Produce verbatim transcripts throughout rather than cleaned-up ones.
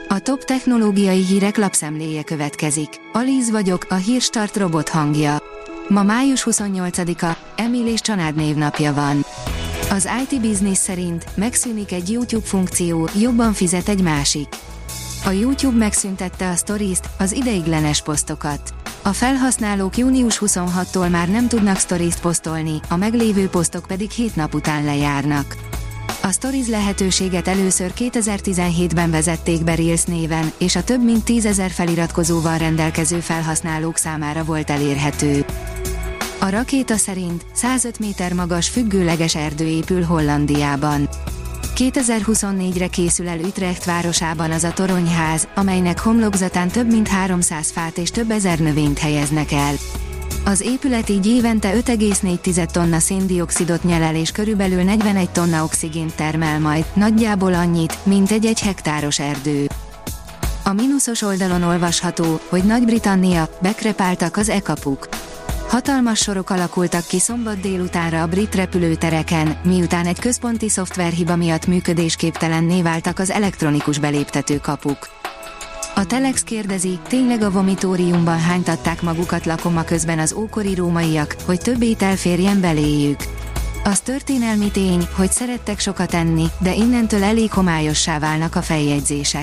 A top technológiai hírek lapszemléje következik. Alíz vagyok, a Hírstart robot hangja. Ma május huszonnyolcadika, Emil és Csanád névnapja van. Az i té Business szerint megszűnik egy YouTube funkció, jobban fizet egy másik. A YouTube megszüntette a Stories-t, az ideiglenes posztokat. A felhasználók június huszonhatodikától már nem tudnak Stories-t posztolni, a meglévő posztok pedig hét nap után lejárnak. A Stories lehetőséget először kétezer-tizenhétben vezették be Reels néven, és a több mint tízezer feliratkozóval rendelkező felhasználók számára volt elérhető. A rakéta szerint százöt méter magas függőleges erdő épül Hollandiában. kétezer-huszonnégyre készül el Utrecht városában az a toronyház, amelynek homlokzatán több mint háromszáz fát és több ezer növényt helyeznek el. Az épület így évente öt egész négy tonna széndioxidot nyel el és körülbelül negyvenegy tonna oxigént termel majd, nagyjából annyit, mint egy egy hektáros erdő. A mínuszos oldalon olvasható, hogy Nagy-Britannia, bekrepáltak az e-kapuk. Hatalmas sorok alakultak ki szombat délutánra a brit repülőtereken, miután egy központi szoftverhiba miatt működésképtelenné váltak az elektronikus beléptető kapuk. A Telex kérdezi, tényleg a vomitóriumban hánytatták magukat lakoma közben az ókori rómaiak, hogy több étel férjen beléjük. Az történelmi tény, hogy szerettek sokat enni, de innentől elég homályossá válnak a feljegyzések.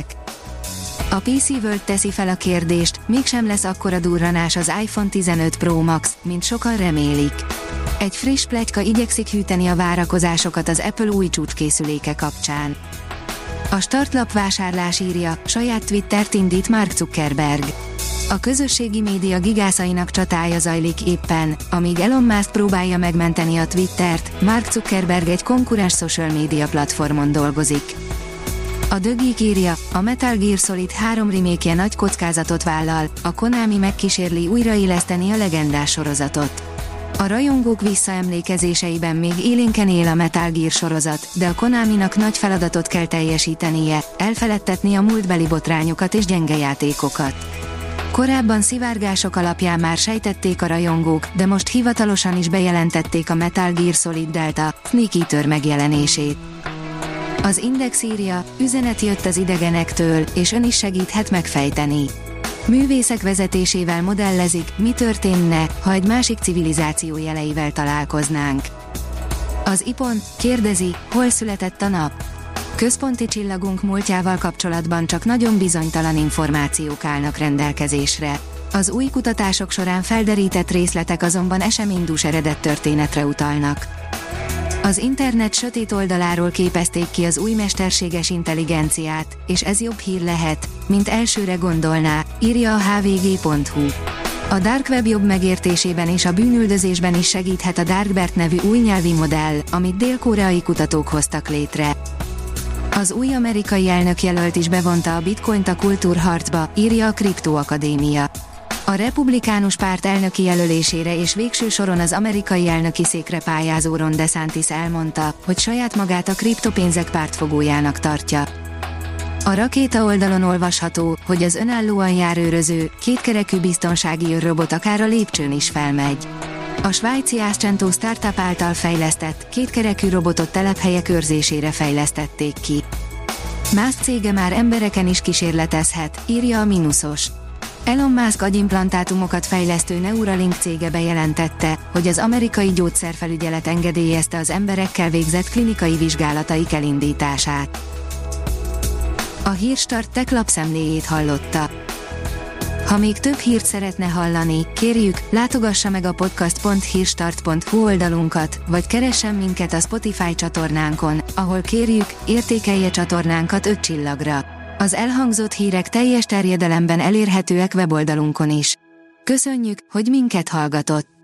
A pé cé World teszi fel a kérdést, mégsem lesz akkora durranás az iPhone tizenöt Pro Max, mint sokan remélik. Egy friss pletyka igyekszik hűteni a várakozásokat az Apple új csúcskészüléke kapcsán. A startlap vásárlás írja, saját Twittert indít Mark Zuckerberg. A közösségi média gigászainak csatája zajlik éppen, amíg Elon Musk próbálja megmenteni a Twittert, Mark Zuckerberg egy konkurens social media platformon dolgozik. A The Geek írja, a Metal Gear Solid három remake-je nagy kockázatot vállal, a Konami megkísérli újraéleszteni a legendás sorozatot. A rajongók visszaemlékezéseiben még élénken él a Metal Gear sorozat, de a Konaminak nagy feladatot kell teljesítenie, elfeledtetni a múltbeli botrányokat és gyenge játékokat. Korábban szivárgások alapján már sejtették a rajongók, de most hivatalosan is bejelentették a Metal Gear Solid Delta, Snake Eater megjelenését. Az Index írja, üzenet jött az idegenektől, és ön is segíthet megfejteni. Művészek vezetésével modellezik, mi történne, ha egy másik civilizáció jeleivel találkoznánk. Az i pont kérdezi, hol született a nap. Központi csillagunk múltjával kapcsolatban csak nagyon bizonytalan információk állnak rendelkezésre. Az új kutatások során felderített részletek azonban eseménydús eredet történetre utalnak. Az internet sötét oldaláról képezték ki az új mesterséges intelligenciát, és ez jobb hír lehet, mint elsőre gondolná, írja a há vé gé pont hú. A Dark Web jobb megértésében és a bűnüldözésben is segíthet a Darkbert nevű új nyelvi modell, amit dél-koreai kutatók hoztak létre. Az új amerikai elnökjelölt is bevonta a bitcoint a kultúrharcba, írja a Kriptoakadémia. A republikánus párt elnöki jelölésére és végső soron az amerikai elnöki székre pályázó Ron DeSantis elmondta, hogy saját magát a kriptopénzek pártfogójának tartja. A rakéta oldalon olvasható, hogy az önállóan járőröző, kétkerekű biztonsági őrrobot akár a lépcsőn is felmegy. A svájci Ascento startup által fejlesztett, kétkerekű robotot telephelyek őrzésére fejlesztették ki. Musk cége már embereken is kísérletezhet, írja a Minusos. Elon Musk agyimplantátumokat fejlesztő Neuralink cége bejelentette, hogy az amerikai gyógyszerfelügyelet engedélyezte az emberekkel végzett klinikai vizsgálataik elindítását. A Hírstart Tech lapszemléjét hallotta. Ha még több hírt szeretne hallani, kérjük, látogassa meg a podcast pont hírstart pont hú oldalunkat, vagy keressen minket a Spotify csatornánkon, ahol kérjük, értékelje csatornánkat öt csillagra. Az elhangzott hírek teljes terjedelemben elérhetőek weboldalunkon is. Köszönjük, hogy minket hallgatott!